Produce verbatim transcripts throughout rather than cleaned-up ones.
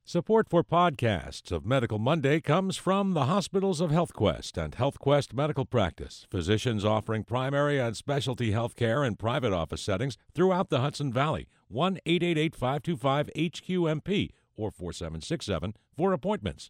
Support for podcasts of Medical Monday comes from the hospitals of HealthQuest and HealthQuest Medical Practice, physicians offering primary and specialty health care in private office settings throughout the Hudson Valley. one eight eight eight, five two five, H Q M P or four seven six seven for appointments.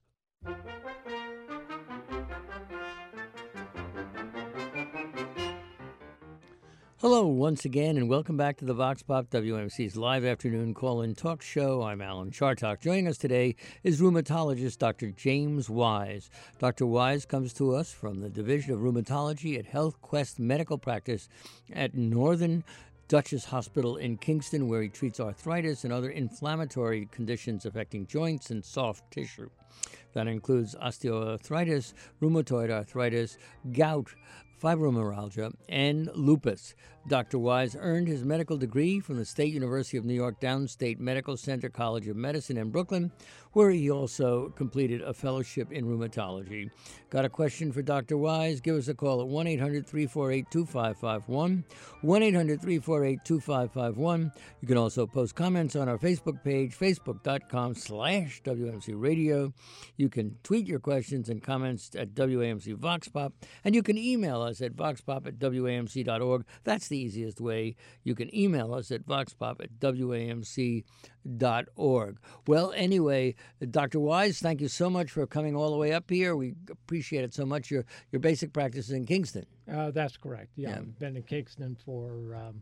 Hello once again, and welcome back to the Vox Pop, W M C's live afternoon call-in talk show. I'm Alan Chartock. Joining us today is rheumatologist Doctor James Wise. Doctor Wise comes to us from the Division of Rheumatology at HealthQuest Medical Practice at Northern Dutchess Hospital in Kingston, where he treats arthritis and other inflammatory conditions affecting joints and soft tissue. That includes osteoarthritis, rheumatoid arthritis, gout, fibromyalgia, and lupus. Doctor Wise earned his medical degree from the State University of New York Downstate Medical Center College of Medicine in Brooklyn, where he also completed a fellowship in rheumatology. Got a question for Doctor Wise? Give us a call at one eight hundred, three four eight, two five five one, one eight hundred, three four eight, two five five one. You can also post comments on our Facebook page, facebook.com slash WMC Radio. You can tweet your questions and comments at W A M C Vox Pop, and you can email us at voxpop at W A M C dot org. That's the easiest way. You can email us at voxpop at W A M C dot org. Well, anyway, Doctor Wise, thank you so much for coming all the way up here. We appreciate it so much. Your your basic practice is in Kingston. Uh, that's correct. Yeah, Yeah. I've been in Kingston for um,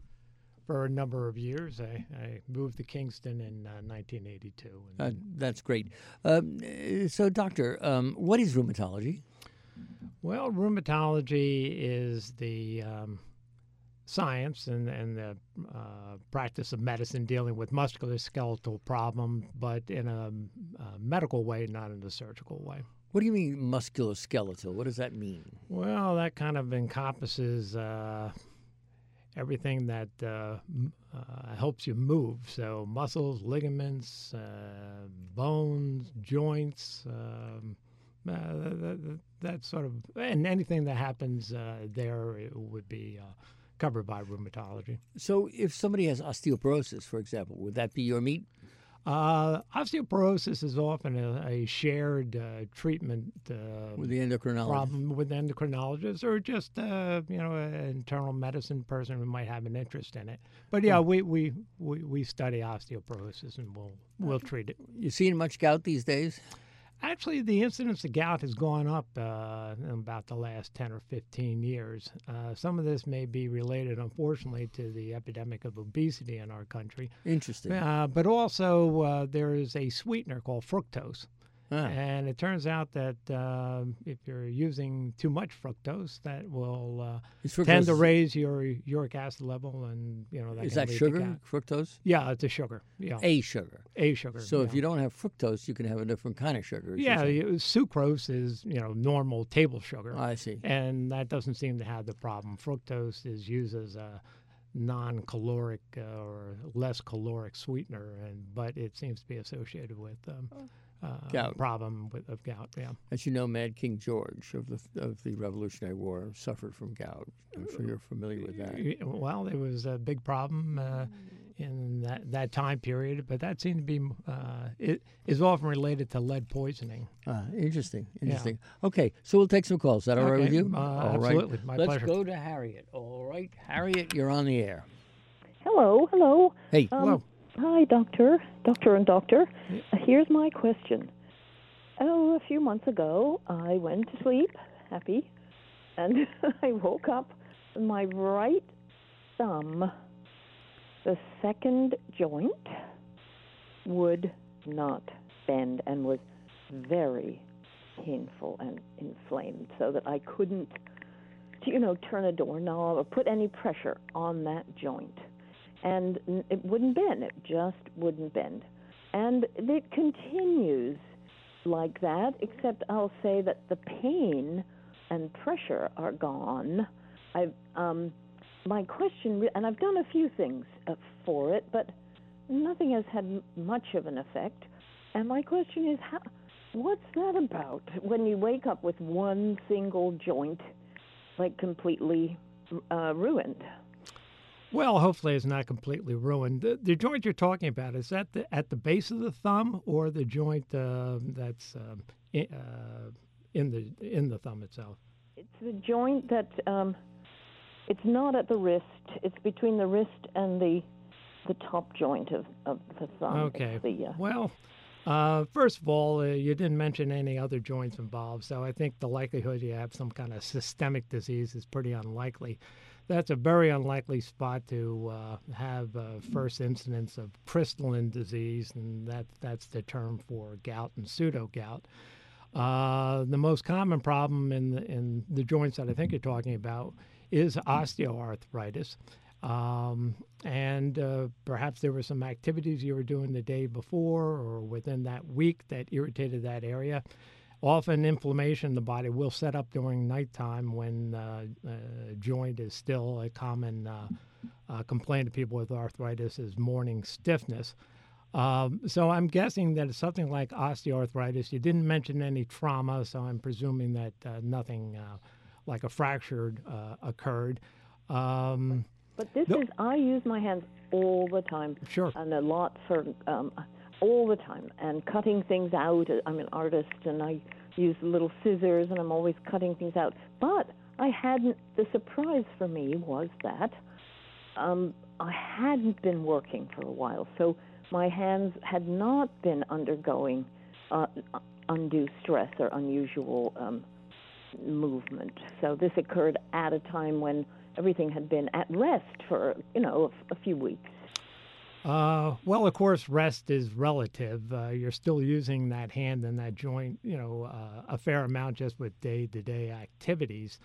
for a number of years. I, I moved to Kingston in uh, nineteen eighty-two. Uh, that's great. Um, so, Doctor, um, what is rheumatology? Well, rheumatology is the um, science and, and the uh, practice of medicine dealing with musculoskeletal problem, but in a, a medical way, not in a surgical way. What do you mean musculoskeletal? What does that mean? Well, that kind of encompasses uh, everything that uh, m- uh, helps you move. So muscles, ligaments, uh, bones, joints, um, uh, that, that sort of, and anything that happens uh, there it would be uh, covered by rheumatology. So if somebody has osteoporosis, for example, would that be your meat? Uh, osteoporosis is often a, a shared uh, treatment uh, With the endocrinologist? problem with endocrinologists, or just uh, you know an internal medicine person who might have an interest in it. But yeah, we we, we, we study osteoporosis and we'll we'll treat it. You seeing much gout these days? Actually, the incidence of gout has gone up uh, in about the last ten or fifteen years. Uh, some of this may be related, unfortunately, to the epidemic of obesity in our country. Interesting. Uh, but also, uh, there is a sweetener called fructose. Ah. And it turns out that uh, if you're using too much fructose, that will uh, Is fructose- tend to raise your uric acid level, and you know that Is can that lead to sugar, gout. fructose? Yeah, it's a sugar. Yeah, A sugar. a sugar. So if yeah. you don't have fructose, you can have a different kind of sugar. is yeah, you're saying. you- sucrose is you know normal table sugar, I see. and that doesn't seem to have the problem. Fructose is used as a non-caloric uh, or less caloric sweetener, and but it seems to be associated with um, uh, Gout. problem with, of gout. Yeah. As you know, Mad King George of the of the Revolutionary War suffered from gout. I'm sure you're familiar with that. Y- Well, it was a big problem uh, in that, that time period, but that seemed to be uh, it is often related to lead poisoning. Ah, interesting, interesting. Okay, so we'll take some calls. Is that all right with Okay, you? uh, all right. absolutely. My Let's pleasure. go to Harriet. All right, Harriet, you're on the air. Hello, hello. Hey. Um, Hello. Hi, doctor, doctor and doctor. Uh, here's my question. Oh, a few months ago, I went to sleep, happy, and I woke up, and my right thumb, the second joint, would not bend and was very painful and inflamed, so that I couldn't, you know, turn a doorknob or put any pressure on that joint. And n- it wouldn't bend. It just wouldn't bend. And it continues like that, except I'll say that the pain and pressure are gone. I've, um, my question, re- and I've done a few things uh, for it, but nothing has had m- much of an effect. And my question is, how, what's that about when you wake up with one single joint, like, completely uh, ruined? Well, hopefully it's not completely ruined. The, the joint you're talking about, is that the, at the base of the thumb or the joint uh, that's um, in, uh, in the in the thumb itself? It's the joint that, um, it's not at the wrist. It's between the wrist and the the top joint of, of the thumb. Okay. The, uh, well, uh, first of all, uh, you didn't mention any other joints involved, so I think the likelihood you have some kind of systemic disease is pretty unlikely. That's a very unlikely spot to uh, have uh, first incidence of crystalline disease, and that that's the term for gout and pseudo-gout. Uh, the most common problem in the, in the joints that I think you're talking about is osteoarthritis. Um, and uh, perhaps there were some activities you were doing the day before or within that week that irritated that area. Often inflammation in the body will set up during nighttime when uh, uh, joint is still a common uh, uh, complaint of people with arthritis is morning stiffness. Um, so I'm guessing that it's something like osteoarthritis. You didn't mention any trauma, so I'm presuming that uh, nothing uh, like a fracture uh, occurred. Um, but this no. is, I use my hands all the time. Sure. And a lot for... Um, all the time, and cutting things out. I'm an artist, and I use little scissors, and I'm always cutting things out. But I hadn't, the surprise for me was that um, I hadn't been working for a while, so my hands had not been undergoing uh, undue stress or unusual um, movement. So this occurred at a time when everything had been at rest for, you know, a, a few weeks. Uh, well, of course, rest is relative. Uh, you're still using that hand and that joint, you know, uh, a fair amount just with day-to-day activities.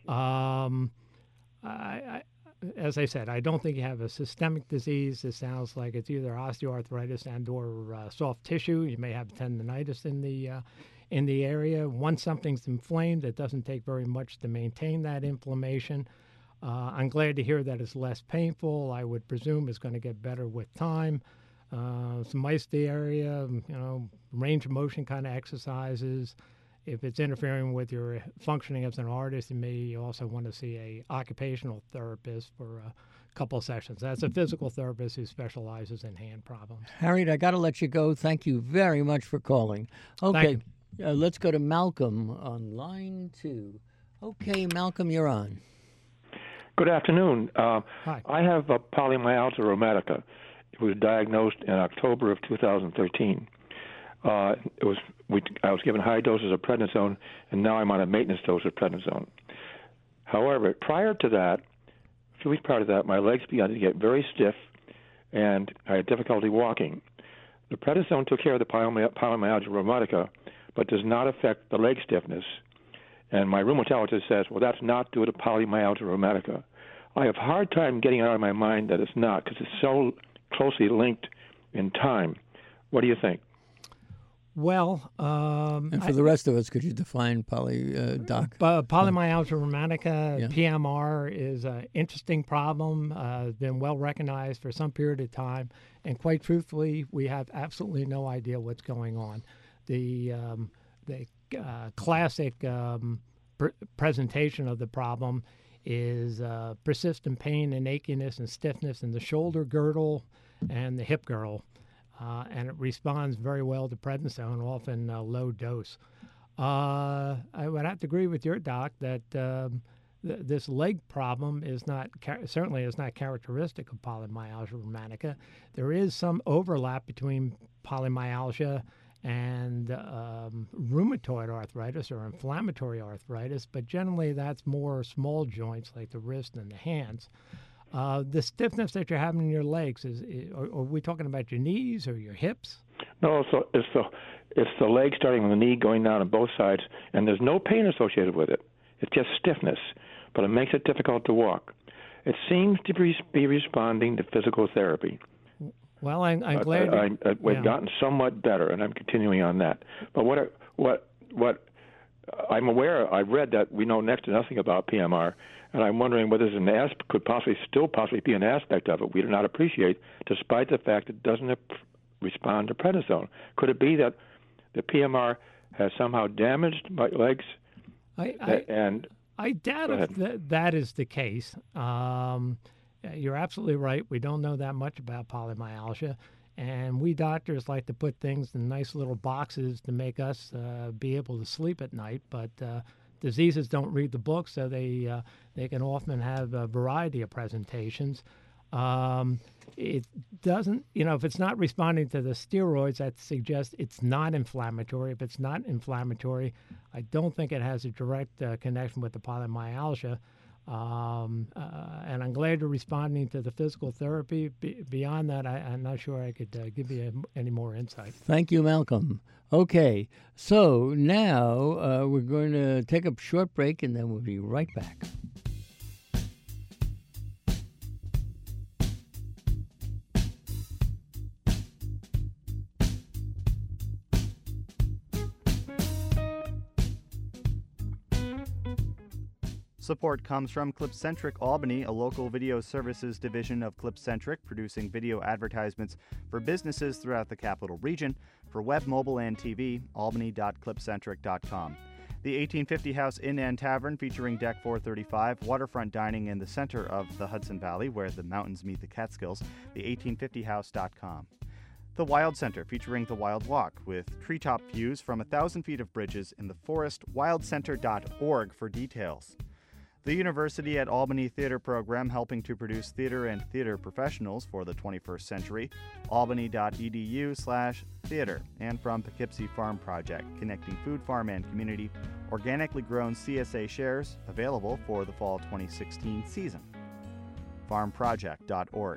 Um, I, I, as I said, I don't think you have a systemic disease. It sounds like it's either osteoarthritis and or uh, soft tissue. You may have tendinitis in the uh, in the area. Once something's inflamed, it doesn't take very much to maintain that inflammation. Uh, I'm glad to hear that it's less painful. I would presume it's going to get better with time. Uh, some ice the area, you know, range of motion kind of exercises. If it's interfering with your functioning as an artist, you may also want to see a occupational therapist for a couple of sessions. That's a physical therapist who specializes in hand problems. Harriet, I got to let you go. Thank you very much for calling. Okay, uh, let's go to Malcolm on line two. Okay, Malcolm, you're on. Good afternoon. Uh, Hi. I have uh, polymyalgia rheumatica. It was diagnosed in October of two thousand thirteen. Uh, it was we, I was given high doses of prednisone, and now I'm on a maintenance dose of prednisone. However, prior to that, a few weeks prior to that, my legs began to get very stiff, and I had difficulty walking. The prednisone took care of the polymy- polymyalgia rheumatica, but does not affect the leg stiffness. And my rheumatologist says, well, that's not due to polymyalgia rheumatica. I have a hard time getting it out of my mind that it's not because it's so closely linked in time. What do you think? Well, um, And for I, the rest of us, could you define poly, uh, doc? Uh, polymyalgia rheumatica, Yeah. P M R, is an interesting problem. Uh, been well recognized for some period of time, and quite truthfully, we have absolutely no idea what's going on. The um, the uh, classic um, pr- presentation of the problem is uh, persistent pain and achiness and stiffness in the shoulder girdle and the hip girdle. Uh, and it responds very well to prednisone, often uh, low dose. Uh, I would have to agree with your doc that um, th- this leg problem is not char- certainly is not characteristic of polymyalgia rheumatica. There is some overlap between polymyalgia and um, rheumatoid arthritis or inflammatory arthritis, but generally that's more small joints like the wrist and the hands. Uh, the stiffness that you're having in your legs, is, is are, are we talking about your knees or your hips? No, so it's the it's the leg starting with the knee going down on both sides, and there's no pain associated with it. It's just stiffness, but it makes it difficult to walk. It seems to be, be responding to physical therapy. Well, I'm, I'm glad. I, I, I, we've yeah. gotten somewhat better, and I'm continuing on that. But what what what I'm aware, I've read that we know next to nothing about P M R, and I'm wondering whether there's an asp- could possibly still possibly be an aspect of it we do not appreciate, despite the fact it doesn't ap- respond to prednisone. Could it be that the P M R has somehow damaged my legs? I, I, and I doubt if th- that is the case. Um, you're absolutely right. We don't know that much about polymyalgia. And we doctors like to put things in nice little boxes to make us uh, be able to sleep at night. But uh, diseases don't read the book, so they uh, they can often have a variety of presentations. Um, it doesn't, you know, if it's not responding to the steroids, that suggests it's not inflammatory. If it's not inflammatory, I don't think it has a direct uh, connection with the polymyalgia. Um, uh, and I'm glad you're responding to the physical therapy. Be- beyond that, I, I'm not sure I could uh, give you a, any more insight. Thank you, Malcolm. Okay, so now uh, we're going to take a short break, and then we'll be right back. Support comes from Clipcentric Albany, a local video services division of Clipcentric, producing video advertisements for businesses throughout the capital region. For web, mobile, and T V, albany dot clipcentric dot com. The eighteen fifty House Inn and Tavern, featuring Deck four thirty-five, waterfront dining in the center of the Hudson Valley, where the mountains meet the Catskills, the eighteen fifty house dot com. The Wild Center, featuring the Wild Walk, with treetop views from a thousand feet of bridges in the forest, wild center dot org for details. The University at Albany Theater Program, helping to produce theater and theater professionals for the twenty-first century, albany dot e d u slash theater. And from Poughkeepsie Farm Project, connecting food, farm, and community, organically grown C S A shares, available for the fall twenty sixteen season. farm project dot org.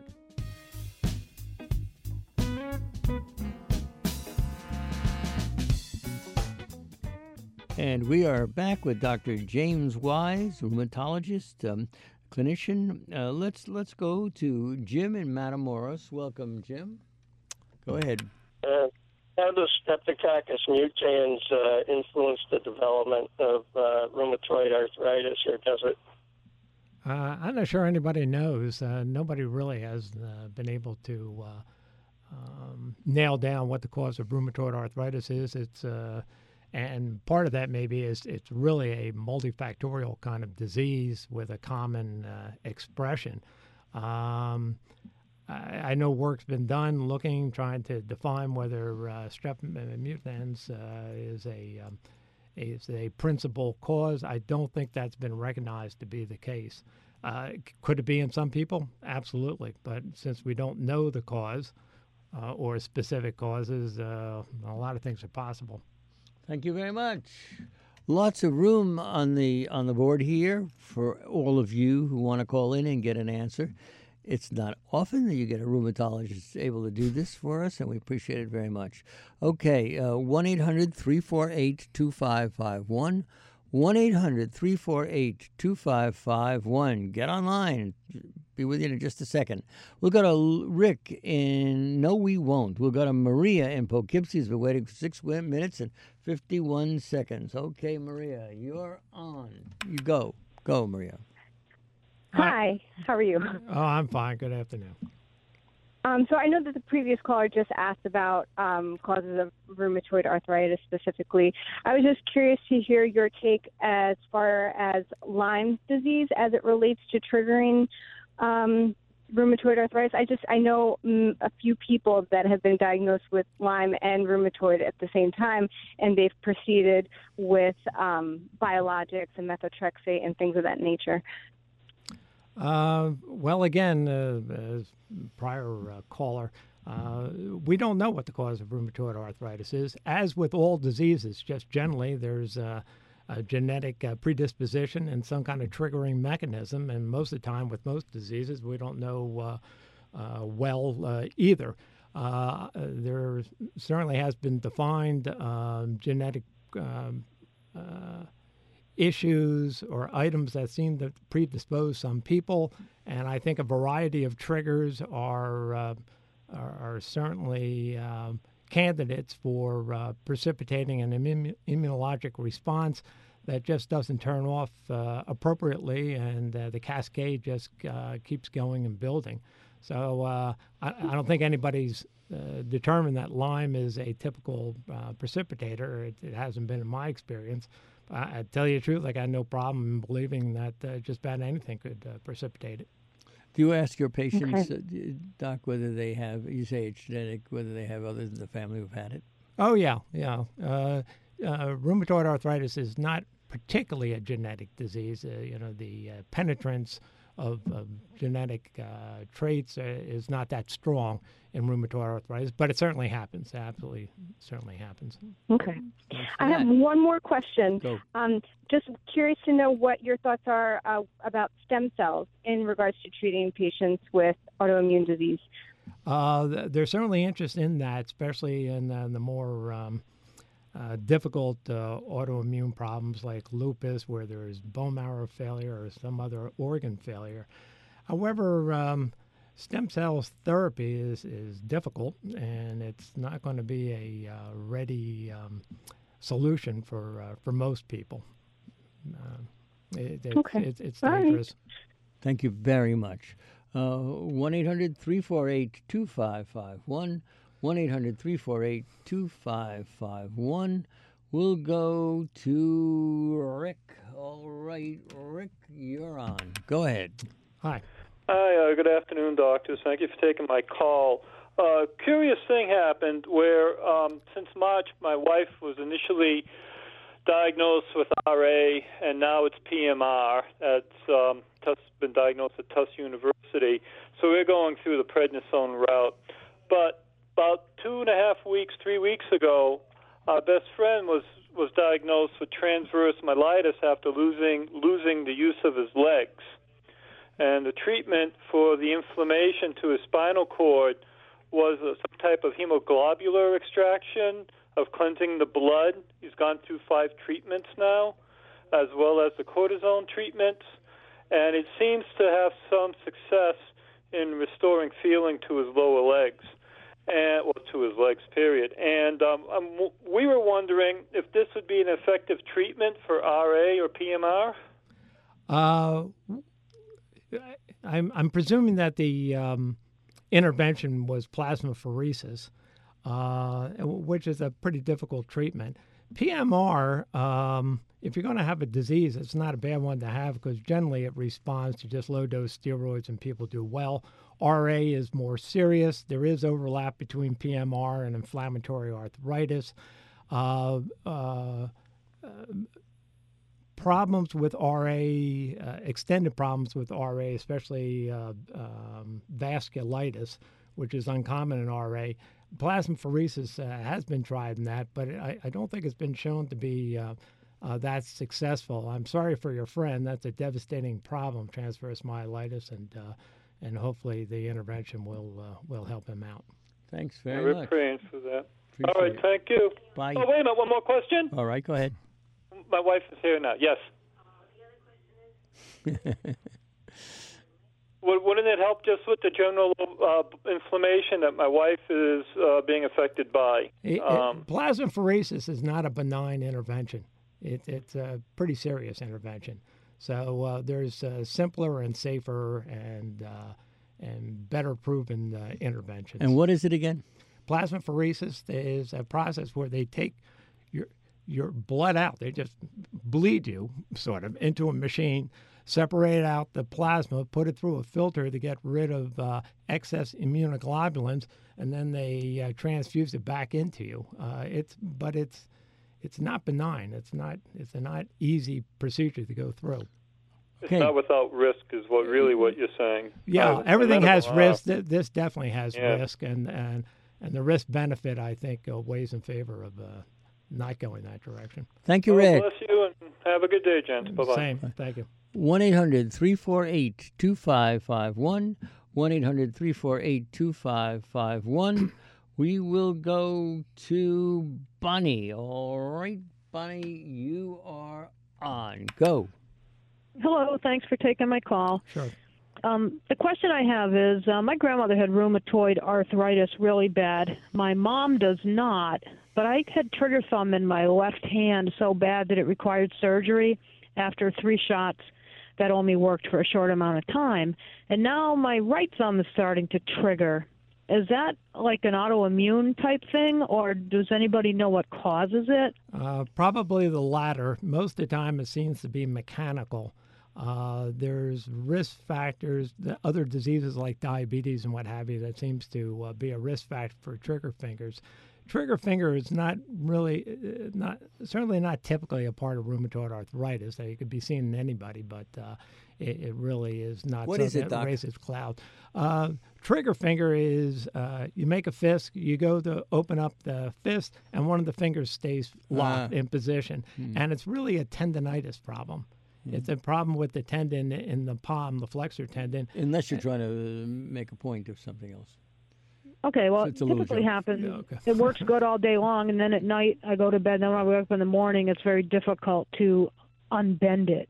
And we are back with Doctor James Wise, rheumatologist, um, clinician. Uh, let's let's go to Jim in Matamoros. Welcome, Jim. Go ahead. Uh, how does Streptococcus mutans uh, influence the development of uh, rheumatoid arthritis, or does it? Uh, I'm not sure anybody knows. Uh, nobody really has uh, been able to uh, um, nail down what the cause of rheumatoid arthritis is. It's uh, And part of that maybe is it's really a multifactorial kind of disease with a common uh, expression. Um, I, I know work's been done looking, trying to define whether uh, strep mutans uh, is a um, is a principal cause. I don't think that's been recognized to be the case. Uh, could it be in some people? Absolutely. But since we don't know the cause uh, or specific causes, uh, a lot of things are possible. Thank you very much. Lots of room on the on the board here for all of you who want to call in and get an answer. It's not often that you get a rheumatologist able to do this for us, and we appreciate it very much. Okay, uh, one eight hundred three four eight two five five one. one eight hundred three four eight two five five one. Get online. Be with you in just a second. We'll go to Rick in... No, we won't. We'll go to Maria in Poughkeepsie. We're waiting for six minutes and fifty-one seconds. Okay, Maria, you're on. You go. Go, Maria. Hi. How are you? Oh, I'm fine. Good afternoon. Um, so I know that the previous caller just asked about um, causes of rheumatoid arthritis specifically. I was just curious to hear your take as far as Lyme disease as it relates to triggering um, rheumatoid arthritis. I just I know mm, a few people that have been diagnosed with Lyme and rheumatoid at the same time, and they've proceeded with um, biologics and methotrexate and things of that nature. Uh, well, again, uh, as prior uh, caller, uh, we don't know what the cause of rheumatoid arthritis is. As with all diseases, just generally, there's uh, a genetic uh, predisposition and some kind of triggering mechanism. And most of the time, with most diseases, we don't know uh, uh, well uh, either. Uh, there certainly has been defined um, genetic um, uh, issues or items that seem to predispose some people, and I think a variety of triggers are uh, are, are certainly um, candidates for uh, precipitating an immun- immunologic response that just doesn't turn off uh, appropriately, and uh, the cascade just uh, keeps going and building. So uh, I, I don't think anybody's uh, determined that Lyme is a typical uh, precipitator. It, it hasn't been in my experience. I, I tell you the truth, I got no problem in believing that uh, just about anything could uh, precipitate it. Do you ask your patients, Okay. uh, Doc, whether they have, you say it's genetic, whether they have others in the family who've had it? Oh, yeah, yeah. Uh, uh, rheumatoid arthritis is not particularly a genetic disease. Uh, you know, the uh, penetrance of, of genetic uh, traits uh, is not that strong in rheumatoid arthritis, but it certainly happens. It absolutely, certainly happens. Okay. Thanks for I have that. one more question. Go. Um, just curious to know what your thoughts are uh, about stem cells in regards to treating patients with autoimmune disease. Uh, th- there's certainly interest in that, especially in uh, the more um, uh, difficult uh, autoimmune problems like lupus, where there is bone marrow failure or some other organ failure. However, um, stem cell therapy is, is difficult, and it's not going to be a uh, ready um, solution for uh, for most people. Uh, it, it, Okay. it, it's All right. dangerous. Thank you very much. Uh, one eight hundred three four eight two five five one. one eight hundred three four eight two five five one. We'll go to Rick. All right, Rick, you're on. Go ahead. Hi. Hi, uh, good afternoon, doctors. Thank you for taking my call. Uh, curious thing happened where um, since March, my wife was initially diagnosed with R A, and now it's P M R. It's um, Tufts, been diagnosed at Tufts University. So we're going through the prednisone route. But about two and a half weeks, three weeks ago, our best friend was, was diagnosed with transverse myelitis after losing losing the use of his legs. And the treatment for the inflammation to his spinal cord was uh, some type of hemoglobular extraction of cleansing the blood. He's gone through five treatments now, as well as the cortisone treatments, and it seems to have some success in restoring feeling to his lower legs, and well, to his legs, period. And um, um, we were wondering if this would be an effective treatment for R A or P M R? Uh, I'm, I'm presuming that the um, intervention was plasmapheresis, uh, which is a pretty difficult treatment. P M R, um, if you're going to have a disease, it's not a bad one to have because generally it responds to just low-dose steroids and people do well. R A is more serious. There is overlap between P M R and inflammatory arthritis. Uh, uh, uh, Problems with R A, uh, extended problems with R A, especially uh, um, vasculitis, which is uncommon in R A. Plasmapheresis uh, has been tried in that, but I, I don't think it's been shown to be uh, uh, that successful. I'm sorry for your friend. That's a devastating problem, transverse myelitis, and uh, and hopefully the intervention will uh, will help him out. Thanks very We're much. praying for that. Appreciate All right, it. thank you. Bye. Oh, wait a minute, one more question? All right, go ahead. My wife is here now. Yes. Would, wouldn't it help just with the general uh, inflammation that my wife is uh, being affected by? It, Um, it, plasmapheresis is not a benign intervention. It, it's a pretty serious intervention. So uh, there's uh, simpler and safer and uh, and better proven uh, interventions. And what is it again? Plasmapheresis is a process where they take your your blood out. They just bleed you, sort of, into a machine, separate out the plasma, put it through a filter to get rid of uh, excess immunoglobulins, and then they uh, transfuse it back into you. Uh, it's but it's it's not benign. It's not it's a not easy procedure to go through. it's Okay. not without risk is what really what you're saying. Yeah, Uh, everything medical- has uh, risk. Th- This definitely has Yeah. risk, and and and the risk benefit I think uh, weighs in favor of uh, not going that direction. Thank you, Well, Rick. bless you and have a good day, gents. Bye-bye. Same. Thank you. one eight hundred three four eight two five five one. one eight hundred three four eight two five five one. We will go to Bonnie. All right, Bonnie, you are on. Go. Hello, thanks for taking my call. Sure. Um, the question I have is, uh, my grandmother had rheumatoid arthritis really bad. My mom does not, but I had trigger thumb in my left hand so bad that it required surgery after three shots that only worked for a short amount of time. And now my right thumb is starting to trigger. Is that like an autoimmune type thing, or does anybody know what causes it? Uh, probably the latter. Most of the time, it seems to be mechanical. Uh, there's risk factors, the other diseases like diabetes and what have you, that seems to uh, be a risk factor for trigger fingers. Trigger finger is not really, uh, not certainly not typically a part of rheumatoid arthritis. It could be seen in anybody, but uh, it, it really is not. What something is it, that Doc? raises cloud. Uh, trigger finger is uh, you make a fist, you go to open up the fist, and one of the fingers stays locked Ah. in position, Hmm. and it's really a tendonitis problem. It's a problem with the tendon in the palm, the flexor tendon. Unless you're trying to uh, make a point of something else. Okay, well, So it it's a little typically joke. happens. Yeah, okay. It works good all day long, and then at night I go to bed. Then when I wake up in the morning, it's very difficult to unbend it.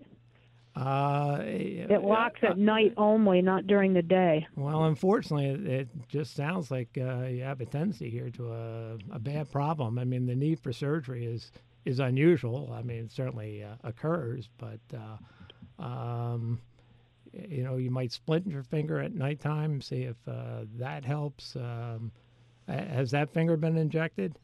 Uh, It locks at night only, not during the day. Well, unfortunately, it, it just sounds like uh, you have a tendency here to a, a bad problem. I mean, the need for surgery is, is unusual. I mean, it certainly uh, occurs, but, uh, um, you know, you might splint your finger at nighttime, see if uh, that helps. Um, ha- has that finger been injected?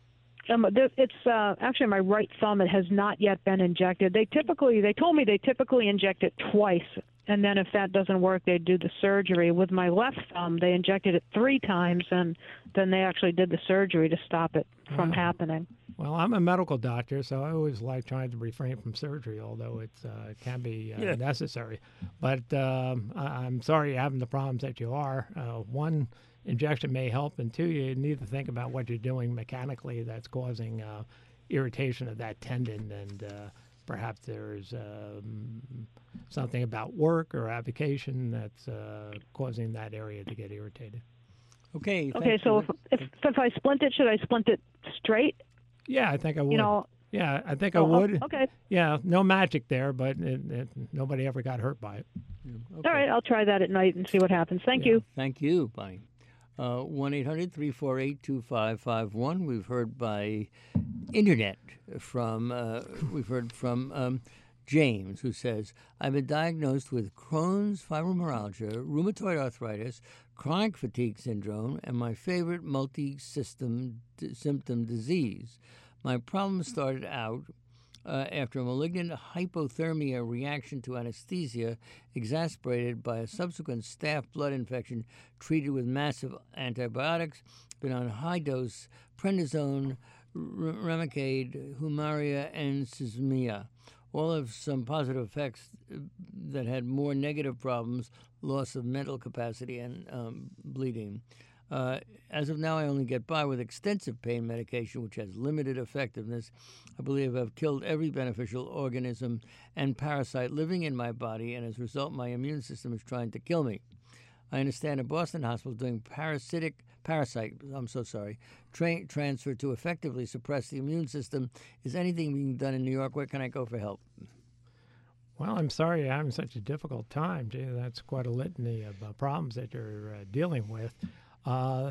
Um, th- it's uh, actually my right thumb. It has not yet been injected. They typically, they told me they typically inject it twice, and then if that doesn't work, they do the surgery. With my left thumb, they injected it three times, and then they actually did the surgery to stop it from Wow. happening. Well, I'm a medical doctor, so I always like trying to refrain from surgery, although it uh, can be uh, Yeah. necessary. But um, I- I'm sorry you're having the problems that you are. Uh, one, injection may help, and two, you need to think about what you're doing mechanically that's causing uh, irritation of that tendon, and uh, perhaps there's um, something about work or avocation that's uh, causing that area to get irritated. Okay. Okay, thank so you. if, if if I splint it, should I splint it straight? Yeah, I think I would. You know. yeah, I think Oh, I would. okay. Yeah, no magic there, but it, it, nobody ever got hurt by it. Okay. All right, I'll try that at night and see what happens. Thank Yeah. you. Thank you, Bonnie. Uh, one eight hundred three four eight two five five one. We've heard by internet from, uh, we've heard from um, James, who says, I've been diagnosed with Crohn's, fibromyalgia, rheumatoid arthritis, chronic fatigue syndrome, and my favorite multi-system d- symptom disease. My problem started out uh, after a malignant hypothermia reaction to anesthesia exacerbated by a subsequent staph blood infection treated with massive antibiotics, been on high-dose prednisone, R- Remicade, Humaria, and Sysmia. All have some positive effects that had more negative problems, loss of mental capacity and um, bleeding. Uh, as of now, I only get by with extensive pain medication, which has limited effectiveness. I believe I've killed every beneficial organism and parasite living in my body, and as a result, my immune system is trying to kill me. I understand a Boston hospital doing parasitic, parasite, I'm so sorry, tra- transfer to effectively suppress the immune system. Is anything being done in New York? Where can I go for help? Well, I'm sorry you're having such a difficult time. Gee, that's quite a litany of uh, problems that you're uh, dealing with. Uh,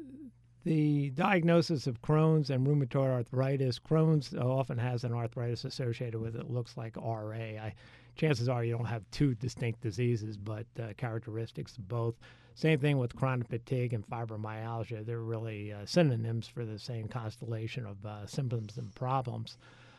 the diagnosis of Crohn's and rheumatoid arthritis, Crohn's often has an arthritis associated with it. It looks like R A. I, chances are you don't have two distinct diseases, but uh, characteristics of both. Same thing with chronic fatigue and fibromyalgia. They're really uh, synonyms for the same constellation of uh, symptoms and problems.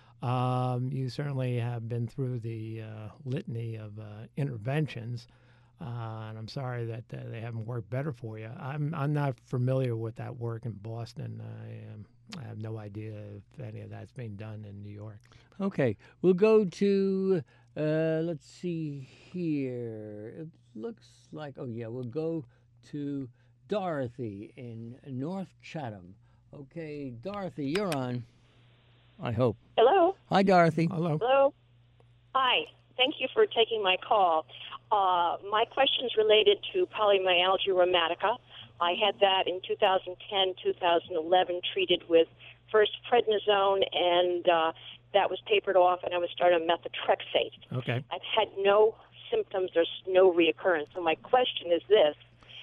Um, you certainly have been through the uh, litany of uh, interventions, uh, and I'm sorry that uh, they haven't worked better for you. I'm I'm not familiar with that work in Boston. I, um, I have no idea if any of that's being done in New York. Okay, we'll go to, uh, let's see here. It looks like, oh yeah, we'll go to Dorothy in North Chatham. Okay, Dorothy, you're on. I hope. Hello. Hi, Dorothy. Hello. Hello. Hi. Thank you for taking my call. Uh, my question is related to polymyalgia rheumatica. I had that in two thousand ten, two thousand eleven, treated with first prednisone, and uh, that was tapered off, and I was started on methotrexate. Okay. I've had no symptoms. There's no reoccurrence. So my question is this.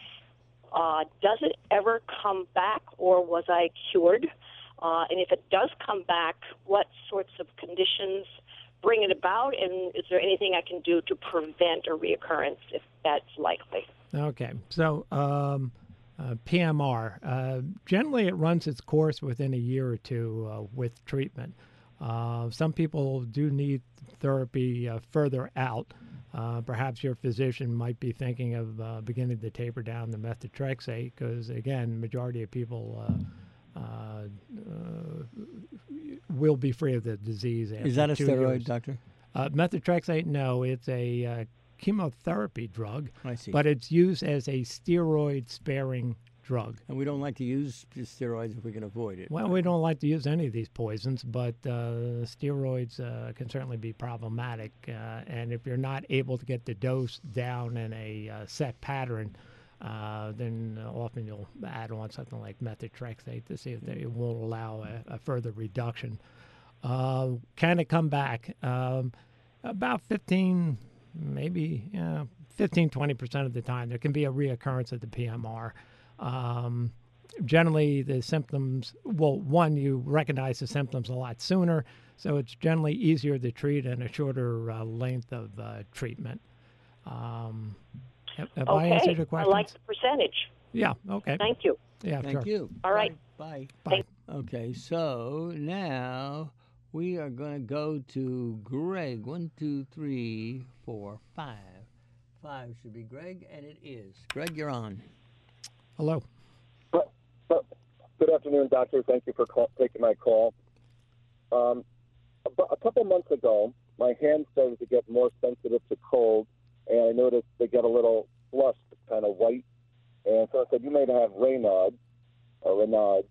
Uh, does it ever come back, or was I cured? Uh, and if it does come back, what sorts of conditions bring it about, and is there anything I can do to prevent a reoccurrence if that's likely? Okay. So um, uh, P M R, uh, generally it runs its course within a year or two uh, with treatment. Uh, some people do need therapy uh, further out. Uh, perhaps your physician might be thinking of uh, beginning to taper down the methotrexate because, again, majority of people uh, uh, uh, will be free of the disease after Is that a two steroid, years. doctor? Uh, methotrexate, no. It's a uh, chemotherapy drug, I see. but it's used as a steroid-sparing drug. And we don't like to use steroids if we can avoid it. Well, we don't like to use any of these poisons, but uh, steroids uh, can certainly be problematic. Uh, and if you're not able to get the dose down in a uh, set pattern, uh, then often you'll add on something like methotrexate to see if they, it won't allow a, a further reduction. Uh, can it come back? Um, about fifteen, maybe uh, fifteen, twenty percent of the time, there can be a reoccurrence of the P M R. Um, generally, the symptoms, well, one, you recognize the symptoms a lot sooner, so it's generally easier to treat and a shorter uh, length of uh, treatment. Um, have, have okay. I answered your I question? like the percentage. Yeah, okay. Thank you. Yeah, Thank sure. you. All right. Bye. Bye. Okay, so now we are going to go to Greg. One, two, three, four, five. Five should be Greg, and it is. Greg, you're on. Hello. But, but, good afternoon, doctor. Thank you for call, taking my call. Um, a, a couple months ago, my hands started to get more sensitive to cold, and I noticed they get a little flushed, kind of white. And so I said, you may have Raynaud, or Raynaud,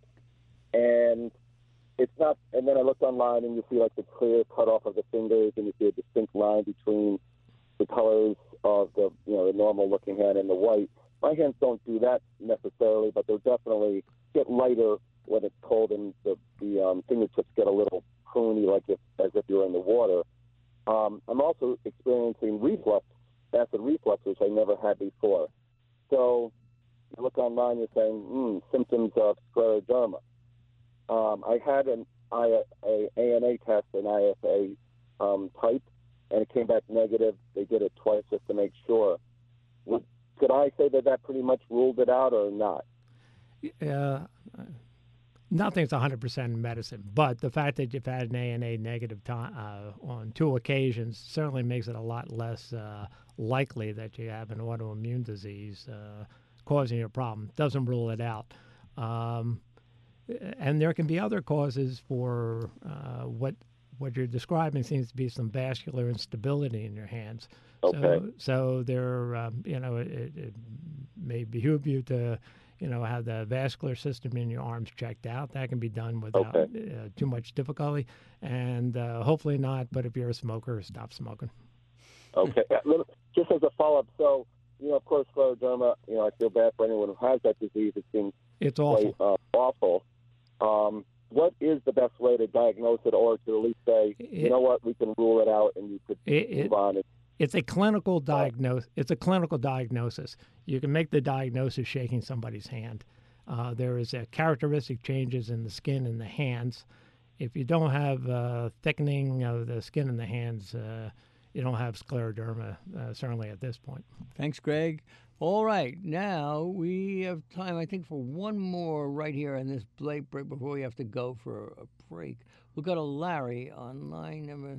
and it's not. And then I looked online, and you see like the clear cut off of the fingers, and you see a distinct line between the colors of the, you know, the normal looking hand and the white. My hands don't do that necessarily, but they'll definitely get lighter when it's cold, and the, the um, fingertips get a little pruny, like if, as if you're in the water. Um, I'm also experiencing reflux, acid reflux, which I never had before. So you look online, you're saying, hmm, symptoms of scleroderma. Um, I had an I, a A N A test, an I F A um, type, and it came back negative. They did it twice just to make sure. Would, could I say that that pretty much ruled it out or not? Uh, nothing's one hundred percent in medicine, but the fact that you've had an A N A negative time, uh, on two occasions certainly makes it a lot less uh, likely that you have an autoimmune disease uh, causing your problem. Doesn't rule it out. Um, and there can be other causes for uh, what what you're describing seems to be some vascular instability in your hands. Okay. So, so there, um, you know, it, it may behoove you to, you know, have the vascular system in your arms checked out. That can be done without Okay. uh, too much difficulty, and uh, hopefully not. But if you're a smoker, stop smoking. Okay. Just as a follow-up, so, you know, of course, scleroderma, you know, I feel bad for anyone who has that disease. It seems It's awful. quite uh, awful. Um, what is the best way to diagnose it, or to at least say, you It- know what, we can rule it out and you could It- move it- on? And, It's a clinical diagnosis. It's a clinical diagnosis. You can make the diagnosis shaking somebody's hand. Uh, there is a characteristic changes in the skin and the hands. If you don't have uh, thickening of the skin in the hands, uh, you don't have scleroderma, uh, certainly at this point. Thanks, Greg. All right, now we have time, I think, for one more right here on this break break before we have to go for a break. We'll go to Larry on line number.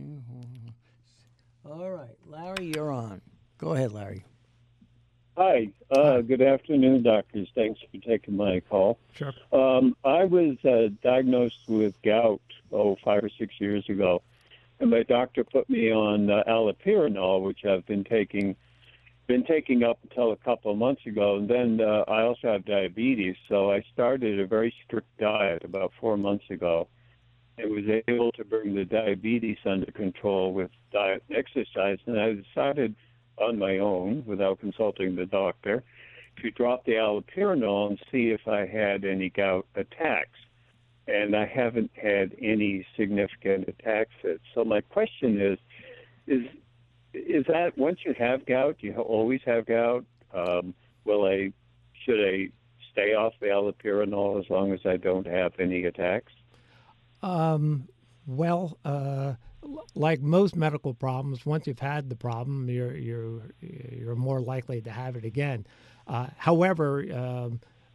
All right, Larry, you're on. Go ahead, Larry. Hi. Uh, good afternoon, doctors. Thanks for taking my call. Sure. Um, I was uh, diagnosed with gout, oh, five or six years ago, and my doctor put me on uh, allopurinol, which I've been taking been taking up until a couple of months ago. And then uh, I also have diabetes, so I started a very strict diet about four months ago. I was able to bring the diabetes under control with diet and exercise, and I decided on my own, without consulting the doctor, to drop the allopurinol and see if I had any gout attacks. And I haven't had any significant attacks yet. So my question is, is is that once you have gout, you always have gout? Um, will I, should I stay off the allopurinol as long as I don't have any attacks? Um, well, uh, l- like most medical problems, once you've had the problem, you're you're you're more likely to have it again. Uh, however, um,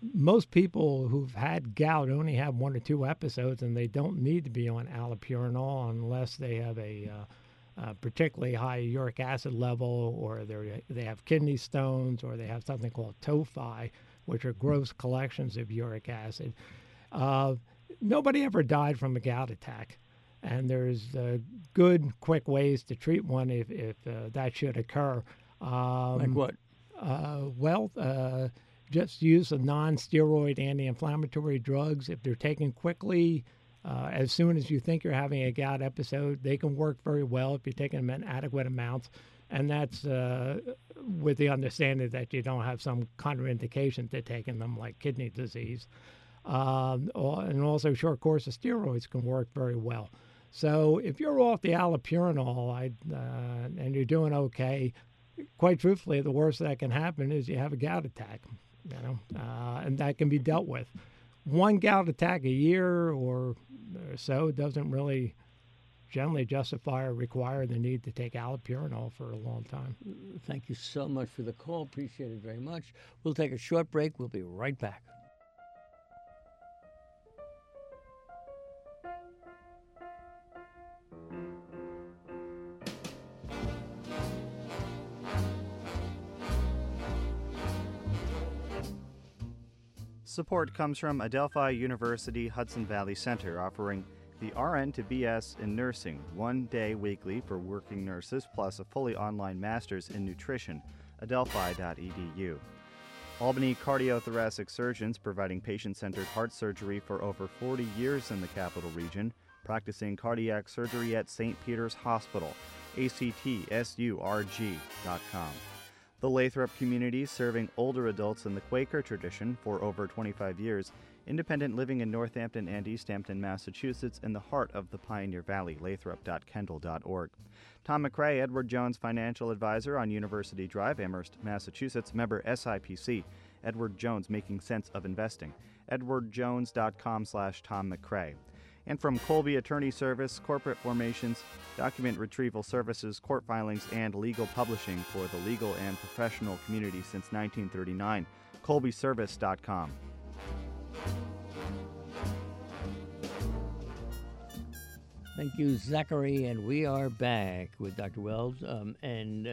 most people who've had gout only have one or two episodes, and they don't need to be on allopurinol unless they have a uh, uh, particularly high uric acid level, or they they have kidney stones, or they have something called tophi, which are gross collections of uric acid. Uh, nobody ever died from a gout attack, and there's uh, good, quick ways to treat one if, if uh, that should occur. Um, Like what? Uh, well, uh, just use the non-steroid anti-inflammatory drugs. If they're taken quickly, uh, as soon as you think you're having a gout episode, they can work very well if you're taking them in adequate amounts. And that's uh, with the understanding that you don't have some contraindication to taking them, like kidney disease. Um, and also, short course of steroids can work very well. So if you're off the allopurinol I, uh, and you're doing okay, quite truthfully, the worst that can happen is you have a gout attack, you know, uh, and that can be dealt with. One gout attack a year or, or so doesn't really generally justify or require the need to take allopurinol for a long time. Thank you so much for the call. Appreciate it very much. We'll take a short break. We'll be right back. Support comes from Adelphi University Hudson Valley Center, offering the R N to B S in nursing, one day weekly for working nurses, plus a fully online master's in nutrition, adelphi dot e d u. Albany Cardiothoracic Surgeons, providing patient-centered heart surgery for over forty years in the capital region, practicing cardiac surgery at Saint Peter's Hospital, a c t s u r g dot com. The Lathrop community, serving older adults in the Quaker tradition for over twenty-five years, independent living in Northampton and East Hampton, Massachusetts, in the heart of the Pioneer Valley, lathrop dot kendall dot org. Tom McCrae, Edward Jones Financial Advisor on University Drive, Amherst, Massachusetts, member S I P C. Edward Jones, making sense of investing. edward jones dot com slash Tom McCrae. And from Colby Attorney Service, Corporate Formations, Document Retrieval Services, Court Filings, and Legal Publishing for the legal and professional community since nineteen thirty-nine. colby service dot com. Thank you, Zachary, and we are back with Doctor Wells um, and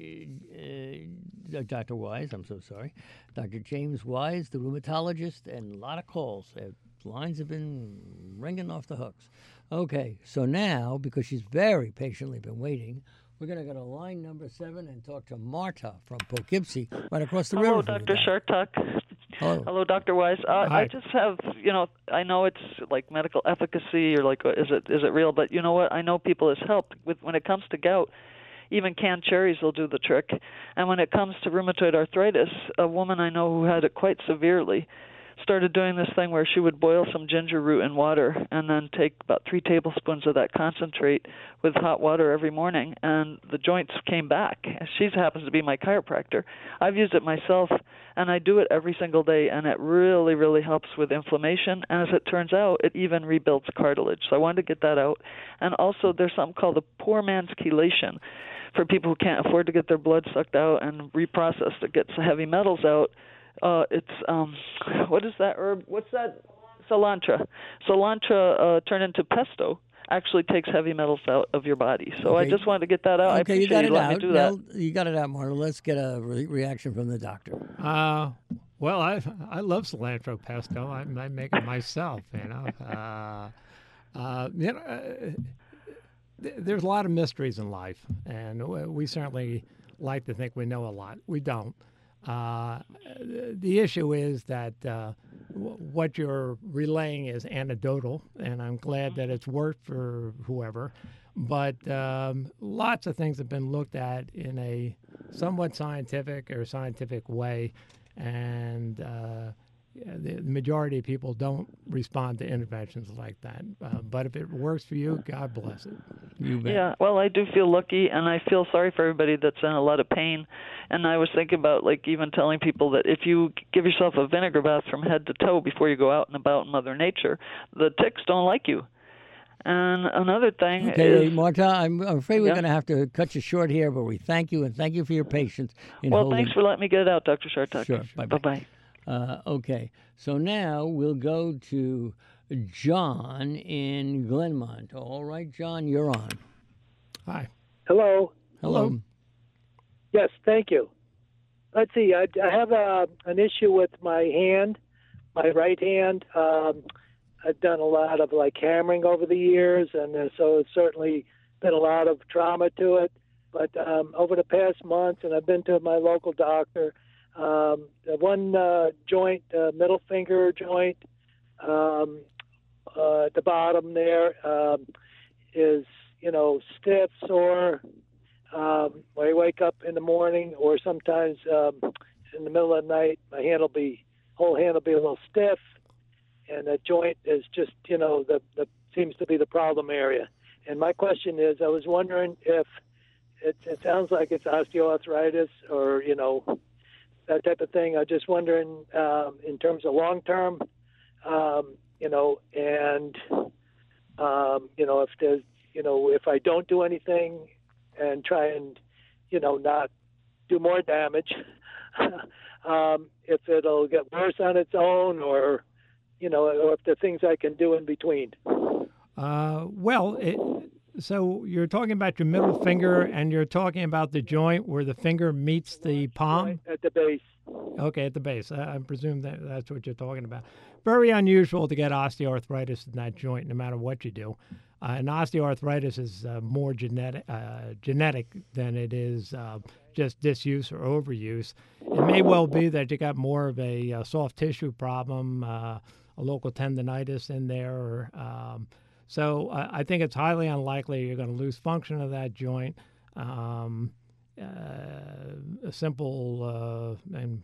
uh, uh, Doctor Wise. I'm so sorry. Doctor James Wise, the rheumatologist, and a lot of calls. Uh, lines have been ringing off the hooks. Okay, so now, because she's very patiently been waiting, we're going to go to line number seven and talk to Marta from Poughkeepsie, right across the Hello, river. Hello, Doctor Shartuk. Hello. Hello, Doctor Wise. Uh, I just have, you know, I know it's like medical efficacy or like, is it is it real? But you know what? I know people has helped with when it comes to gout. Even canned cherries will do the trick. And when it comes to rheumatoid arthritis, a woman I know who had it quite severely started doing this thing where she would boil some ginger root in water and then take about three tablespoons of that concentrate with hot water every morning, and the joints came back. She happens to be my chiropractor. I've used it myself, and I do it every single day, and it really, really helps with inflammation, and as it turns out, it even rebuilds cartilage. So I wanted to get that out. And also, there's something called the poor man's chelation for people who can't afford to get their blood sucked out and reprocessed to get the heavy metals out. Uh, it's, um, what is that herb? What's that? Cilantro. Cilantro uh, turned into pesto actually takes heavy metals out of your body. So Okay. I just wanted to get that out. I Okay, appreciate you got you it letting out. me do that. Now, you got it out, Marta. Let's get a re- reaction from the doctor. Uh, well, I I love cilantro pesto. I, I make it myself. You know, uh, uh, you know, uh, th- there's a lot of mysteries in life, and we certainly like to think we know a lot. We don't. Uh, the issue is that uh, w- what you're relaying is anecdotal, and I'm glad that it's worked for whoever. But um, lots of things have been looked at in a somewhat scientific or scientific way, and uh, the majority of people don't respond to interventions like that. Uh, but if it works for you, God bless it. You bet. Yeah, well, I do feel lucky, and I feel sorry for everybody that's in a lot of pain. And I was thinking about, like, even telling people that if you give yourself a vinegar bath from head to toe before you go out and about in Mother Nature, the ticks don't like you. And another thing Okay, is... Marta, I'm I'm afraid we're Yeah. going to have to cut you short here, but we thank you, and thank you for your patience in Well, holding. thanks for letting me get it out, Doctor Shartuk. Sure, bye-bye. Bye-bye. Uh, okay, so now we'll go to John in Glenmont. All right, John, you're on. Hi. Hello. Hello. Yes, thank you. Let's see. I, I have a, an issue with my hand, my right hand. Um, I've done a lot of like hammering over the years, and uh, so it's certainly been a lot of trauma to it. But um, over the past months, and I've been to my local doctor, um, the one uh, joint, uh, middle finger joint, um, uh, at the bottom there um, is, you know, stiff, sore. Um, when I wake up in the morning, or sometimes um, in the middle of the night, my hand will be, whole hand will be a little stiff, and the joint is just, you know, the, the seems to be the problem area. And my question is, I was wondering if it, it sounds like it's osteoarthritis or, you know, that type of thing. I'm just wondering um, in terms of long term, um, you know, and um, you know, if there's, you know, if I don't do anything and try and, you know, not do more damage, um, if it'll get worse on its own, or, you know, or if there are things I can do in between. Uh, well, it, so you're talking about your middle finger, and you're talking about the joint where the finger meets the palm? At the base. Okay, at the base. I, I presume that that's what you're talking about. Very unusual to get osteoarthritis in that joint, no matter what you do. Uh, and osteoarthritis is uh, more genetic, uh, genetic than it is uh, just disuse or overuse. It may well be that you got more of a, a soft tissue problem, uh, a local tendonitis in there. Or, um, so uh, I think it's highly unlikely you're going to lose function of that joint. Um, uh, a simple uh, and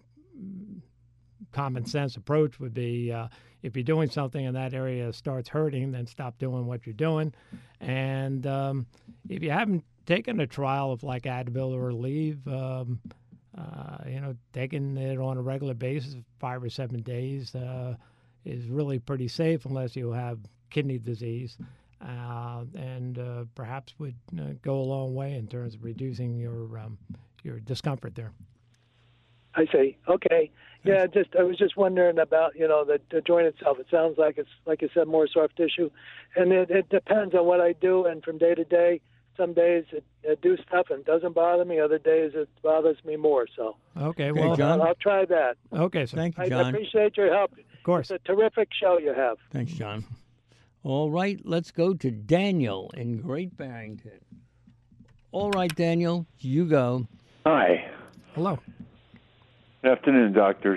common sense approach would be uh, if you're doing something and that area starts hurting, then stop doing what you're doing. And um, if you haven't taken a trial of like Advil or Aleve, um, uh, you know, taking it on a regular basis, five or seven days, uh, is really pretty safe unless you have kidney disease, uh, and uh, perhaps would uh, go a long way in terms of reducing your um, your discomfort there. I see. Okay. Yeah, just I was just wondering about, you know, the, the joint itself. It sounds like it's, like you said, more soft tissue. And it, it depends on what I do, and from day to day. Some days it, it do stuff and it doesn't bother me. Other days it bothers me more. So okay, well, well, John, I'll, I'll try that. Okay, sir. Thank you, I John. appreciate your help. Of course. It's a terrific show you have. Thanks, John. All right, let's go to Daniel in Great Barrington. All right, Daniel, you go. Hi. Hello. Good afternoon, doctors.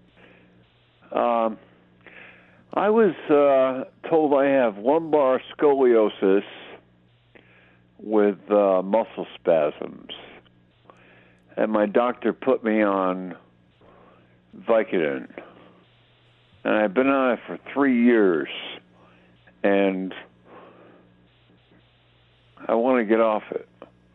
Um, I was uh, told I have lumbar scoliosis with uh, muscle spasms, and my doctor put me on Vicodin, and I've been on it for three years, and I want to get off it.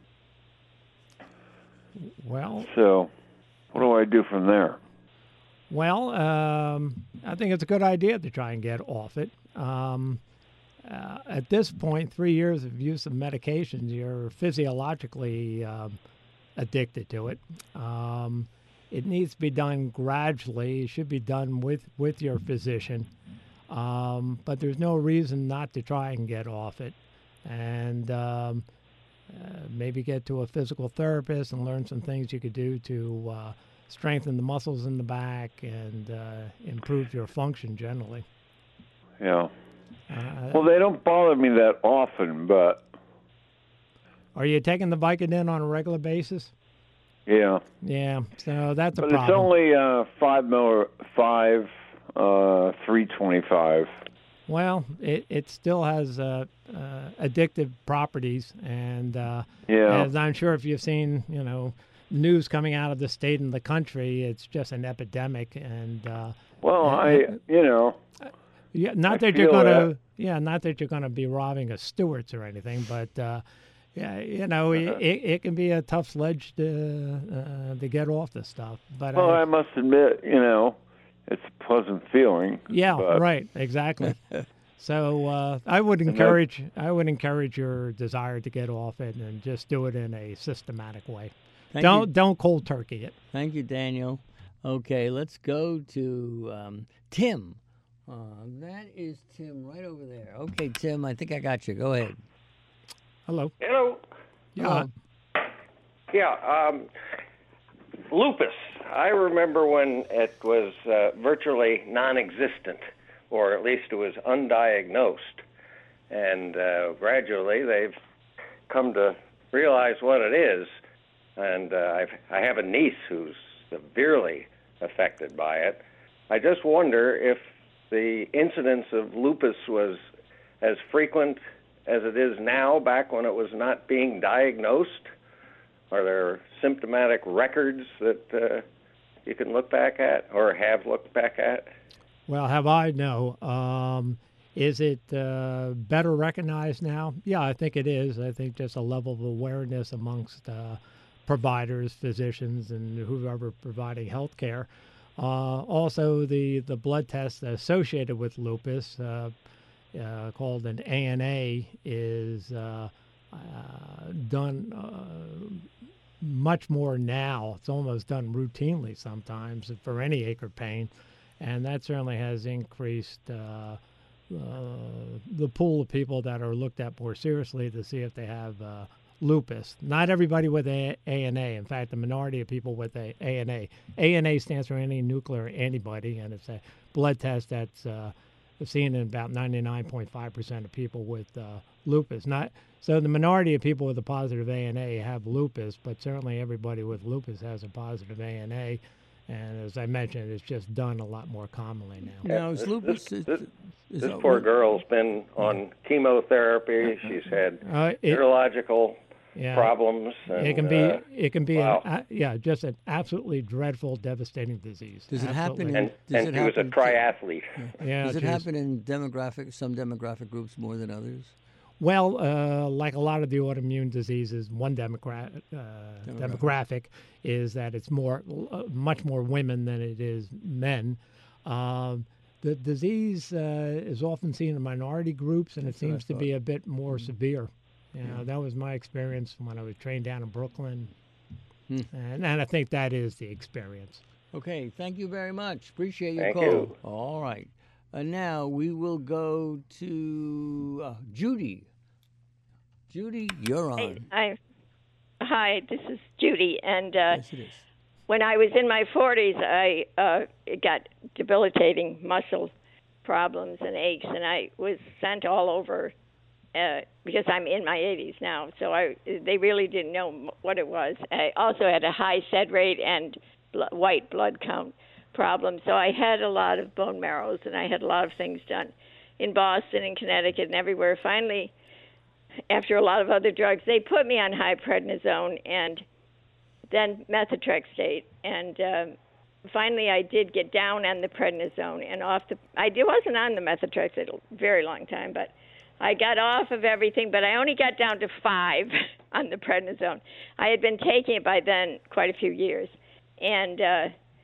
Well, so what do I do from there? Well, um, I think it's a good idea to try and get off it. Um, uh, at this point, three years of use of medications, you're physiologically um, addicted to it. Um, it needs to be done gradually. It should be done with, with your physician. Um, but there's no reason not to try and get off it. And um, uh, maybe get to a physical therapist and learn some things you could do to uh, strengthen the muscles in the back and uh, improve your function generally. Yeah. Uh, well, they don't bother me that often, but... Are you taking the Vicodin on a regular basis? Yeah. Yeah, so that's a but problem. But it's only uh, five mil, five, uh, three twenty-five. Well, it, it still has uh, uh, addictive properties, and uh, yeah. as I'm sure if you've seen, you know, news coming out of the state and the country, it's just an epidemic. And uh, well, and, I, you know, yeah, not I that you're feel gonna, that. yeah, not that you're gonna be robbing a Stewart's or anything, but uh, yeah, you know, uh-huh. it, it can be a tough sledge to uh, to get off this stuff. But well, I, I must admit, you know, it's a pleasant feeling. Yeah, but... right, exactly. So uh, I would encourage I would encourage your desire to get off it and just do it in a systematic way. Thank don't you. don't cold turkey it. Thank you, Daniel. Okay, let's go to um, Tim. Uh, that is Tim right over there. Okay, Tim, I think I got you. Go ahead. Hello. Hello. Yeah. Yeah. Um, lupus. I remember when it was uh, virtually non-existent, or at least it was undiagnosed. And uh, gradually they've come to realize what it is. And uh, I've, I have a niece who's severely affected by it. I just wonder if the incidence of lupus was as frequent as it is now, back when it was not being diagnosed. Are there symptomatic records that uh, you can look back at or have looked back at? Well, have I? No. Um, is it uh, better recognized now? Yeah, I think it is. I think just a level of awareness amongst uh, providers, physicians, and whoever providing health care. Uh, also, the, the blood test associated with lupus, uh, uh, called an A N A, is uh, uh, done uh, much more now. It's almost done routinely sometimes for any ache or pain, and that certainly has increased uh, uh, the pool of people that are looked at more seriously to see if they have uh, lupus. Not everybody with A N A. In fact, the minority of people with a ANA. A N A stands for anti-nuclear antibody, and it's a blood test that's uh, seen in about ninety-nine point five percent of people with uh, lupus. Not so the minority of people with a positive A N A have lupus, but certainly everybody with lupus has a positive A N A. And as I mentioned, it's just done a lot more commonly now. Now, is lupus? This, this, this, this poor girl's been on chemotherapy. She's had uh, it, neurological yeah, problems. And, it can be, uh, it can be, wow. an, uh, yeah, just an absolutely dreadful, devastating disease. Does it absolutely. happen? In, and does and it she was a happen triathlete. Yeah. yeah does it geez. happen in demographic, some demographic groups more than others? Well, uh, like a lot of the autoimmune diseases, one demogra- uh, demographic. demographic is that it's more, uh, much more women than it is men. Um, the disease uh, is often seen in minority groups, and That's it seems to be a bit more Mm. severe. You know, Yeah. that was my experience when I was trained down in Brooklyn, Hmm. and, and I think that is the experience. Okay, thank you very much. Appreciate your Thank call. you. All right. And now we will go to uh, Judy. Judy, you're on. Hey, I, hi, this is Judy, and uh, yes, it is. when I was in my forties, I uh, got debilitating muscle problems and aches, and I was sent all over uh, because I'm in my eighties now. So I, they really didn't know what it was. I also had a high sed rate and bl- white blood count problems. So I had a lot of bone marrows, and I had a lot of things done in Boston and Connecticut and everywhere. Finally, after a lot of other drugs, they put me on high prednisone and then methotrexate. And um, finally, I did get down on the prednisone and off the. I wasn't on the methotrexate a very long time, but I got off of everything. But I only got down to five on the prednisone. I had been taking it by then quite a few years, and uh,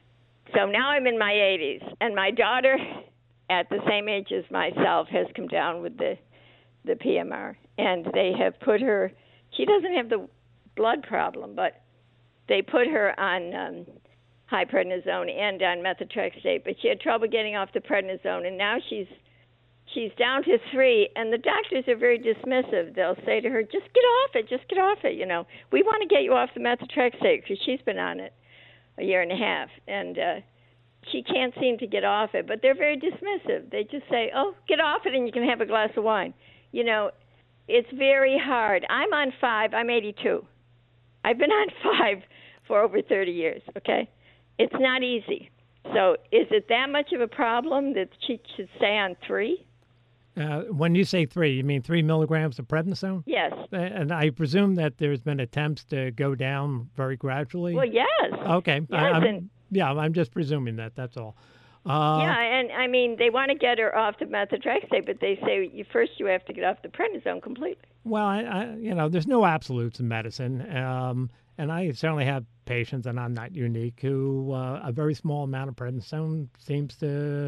so now I'm in my eighties, and my daughter, at the same age as myself, has come down with the the P M R. And they have put her, she doesn't have the blood problem, but they put her on um, high prednisone and on methotrexate, but she had trouble getting off the prednisone, and now she's she's down to three, and the doctors are very dismissive. They'll say to her, just get off it, just get off it, you know. We want to get you off the methotrexate because she's been on it a year and a half, and uh, she can't seem to get off it, but they're very dismissive. They just say, oh, get off it and you can have a glass of wine. You know, it's very hard. I'm on five. I'm eighty-two. I've been on five for over thirty years, okay? It's not easy. So is it that much of a problem that she should stay on three? Uh, when you say three, you mean three milligrams of prednisone? Yes. And I presume that there's been attempts to go down very gradually? Well, yes. Okay. Yes, I, I'm, and, yeah, I'm just presuming that, that's all. Uh, yeah, and I mean, they want to get her off the methotrexate, but they say you, first you have to get off the prednisone completely. Well, I, I, you know, there's no absolutes in medicine, um, and I certainly have patients, and I'm not unique, who uh, a very small amount of prednisone seems to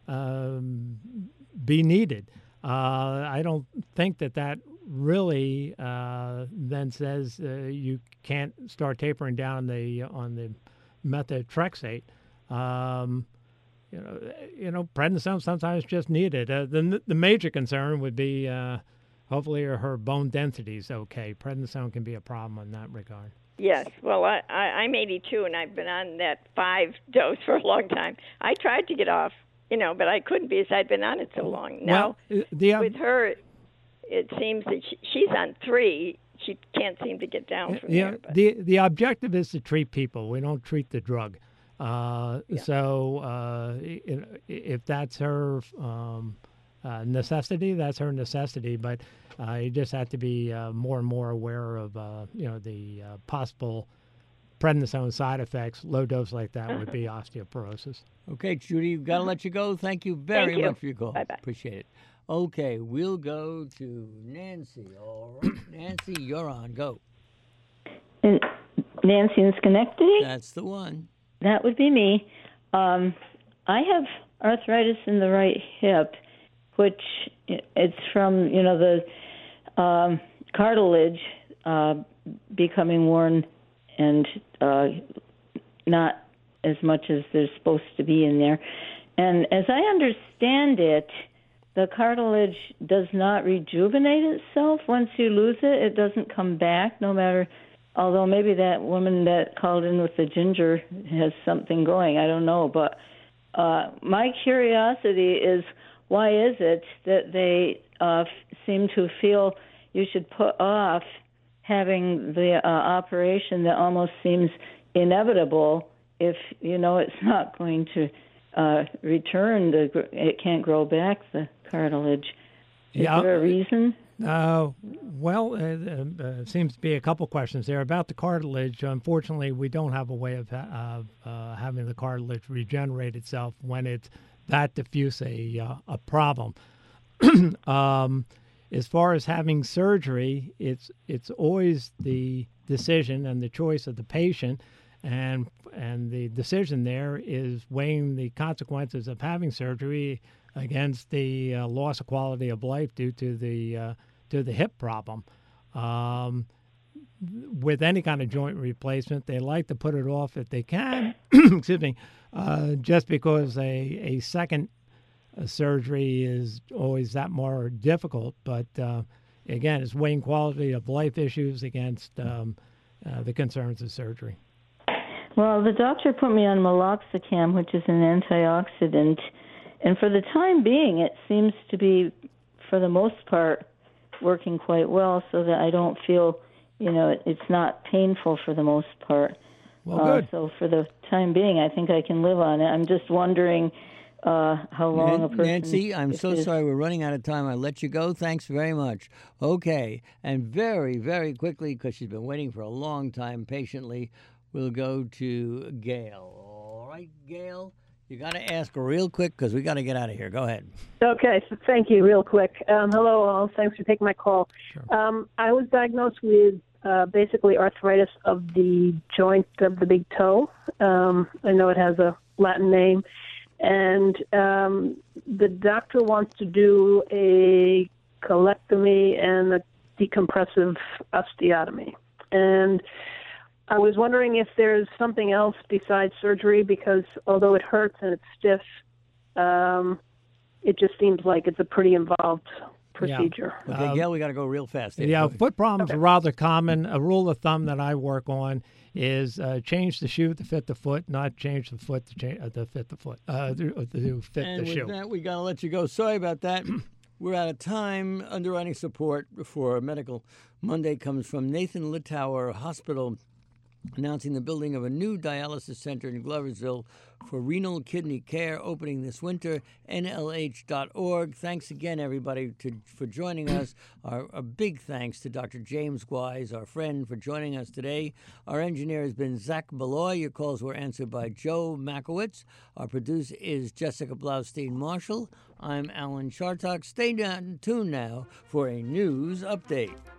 um, be needed. Uh, I don't think that that really uh, then says uh, you can't start tapering down the on the methotrexate. Um, you know, you know, prednisone sometimes just needed. Uh, the the major concern would be uh, hopefully her bone density is okay. Prednisone can be a problem in that regard. Yes. Well, I, I, I'm eighty-two, and I've been on that five dose for a long time. I tried to get off, you know, but I couldn't because I'd been on it so long. Now, well, the, um, with her, it seems that she, she's on three. She can't seem to get down from yeah, there. But. The the objective is to treat people. We don't treat the drug. Uh, Yeah. So uh, if that's her um, uh, necessity, that's her necessity. But uh, you just have to be uh, more and more aware of uh, you know the uh, possible prednisone side effects. Low dose like that would be osteoporosis. Okay, Judy, we've got to let you go. Thank you very Thank you. much for your call. Bye-bye. Appreciate it. Okay, we'll go to Nancy. All right, Nancy, you're on. Go. And Nancy in Schenectady? That's the one. That would be me. Um, I have arthritis in the right hip, which it's from, you know, the um, cartilage uh, becoming worn and uh, not as much as there's supposed to be in there. And as I understand it, the cartilage does not rejuvenate itself. Once you lose it, it doesn't come back, no matter... Although maybe that woman that called in with the ginger has something going, I don't know. But uh, my curiosity is, why is it that they uh, f- seem to feel you should put off having the uh, operation that almost seems inevitable if you know it's not going to uh, return, the, it can't grow back, the cartilage. Is Yeah. there a reason? Uh, well, it uh, uh, seems to be a couple questions there about the cartilage. Unfortunately, we don't have a way of, ha- of uh, having the cartilage regenerate itself when it's that diffuse a uh, a problem. um, as far as having surgery, it's it's always the decision and the choice of the patient, and and the decision there is weighing the consequences of having surgery against the uh, loss of quality of life due to the uh, to the hip problem. Um, with any kind of joint replacement, they like to put it off if they can. excuse me, uh, just because a a second uh, surgery is always that more difficult. But uh, again, it's weighing quality of life issues against um, uh, the concerns of surgery. Well, the doctor put me on meloxicam, which is an antioxidant. And for the time being, it seems to be, for the most part, working quite well so that I don't feel, you know, it, it's not painful for the most part. Well, uh, good. So for the time being, I think I can live on it. I'm just wondering uh, how long a person... Nancy, I'm if so there's- sorry. We're running out of time. I'll let you go. Thanks very much. Okay. And very, very quickly, because she's been waiting for a long time patiently, we'll go to Gail. All right, Gail? You got to ask real quick because we got to get out of here. Go ahead. Okay, so thank you, real quick. Um, hello, all. Thanks for taking my call. Um, I was diagnosed with uh, basically arthritis of the joint of the big toe. Um, I know it has a Latin name. And um, the doctor wants to do a colectomy and a decompressive osteotomy. And I was wondering if there's something else besides surgery, because although it hurts and it's stiff, um, it just seems like it's a pretty involved procedure. Yeah. Okay, Gail, we got to go real fast. Here. Yeah, Go ahead. foot problems are rather common. A rule of thumb that I work on is uh, change the shoe to fit the foot, not change the foot to, cha- uh, to fit the foot, uh, to, to fit And the with shoe. that, we got to let you go. Sorry about that. We're out of time. Underwriting support for Medical Monday comes from Nathan Littauer Hospital, announcing the building of a new dialysis center in Gloversville for renal kidney care, opening this winter, N L H dot org. Thanks again, everybody, to, for joining us. Our, a big thanks to Doctor James Wise, our friend, for joining us today. Our engineer has been Zach Beloy. Your calls were answered by Joe Makowitz. Our producer is Jessica Blaustein-Marshall. I'm Alan Chartock. Stay down, tuned now for a news update.